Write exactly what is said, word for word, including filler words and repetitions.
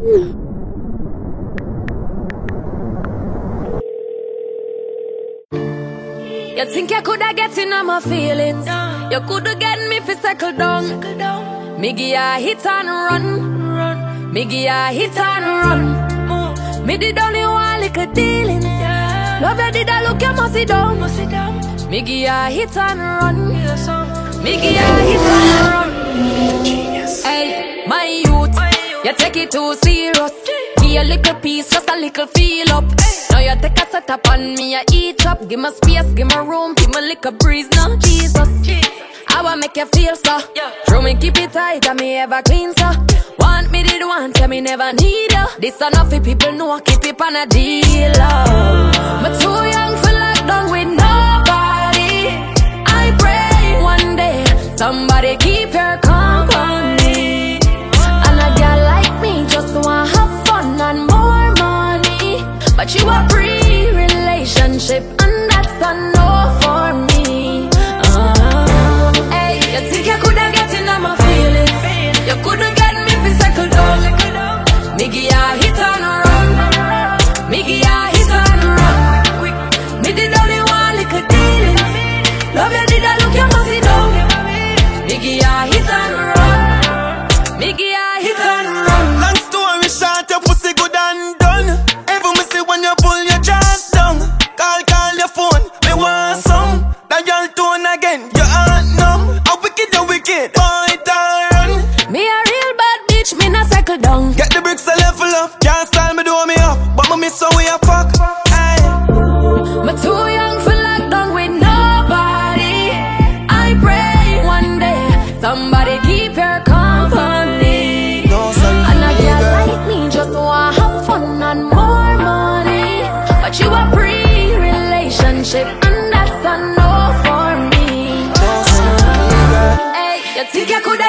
You think you coulda get in on my feelings? You coulda get me fi settle down. Me give ya hit and run. Me give ya hit and run. Me did only one little dealings. Love you did I look you must sit down. Me give ya hit and run. Me give ya hit and run. Hey, my youth, you take it too serious. Give a little piece, just a little feel up. Now you take a set up on me, I eat up. Give me space, give me room, give me little breeze now. Jesus, I wanna make you feel so. Throw me keep it tight, and me ever clean so. Want me did want, yeah me never need you. This enough for people know, keep it on a deal. I'm too young for lockdown with nobody. I pray one day somebody keep your company. And a girl like me just wanna have fun and more money. But you a pre-relationship and that's a no for me. uh, Hey, you think you coulda get in on my feelings? You coulda get me fi settle down. Me give ya hit and run. Me give ya hit and run. Me did only one little dealings. Love you did I look you must sit down. Me give ya hit and run. Me give ya hit and run. Long story short, your pussy good and done. Even me see when you pull your chest down. Call, call your phone, me want some. That y'all tone again, your heart numb. How wicked you wicked, boy turn. Me a real bad bitch, me not cycle down. Get the bricks a level up, can't style me do me up. But me miss how we a fuck, aye. Me too young for lockdown with nobody. I pray one day somebody keep your company. No, son, and a girl like me just wanna have fun and more money. But you a pre-relationship and that's a no for me. no, son, Hey, you think you coulda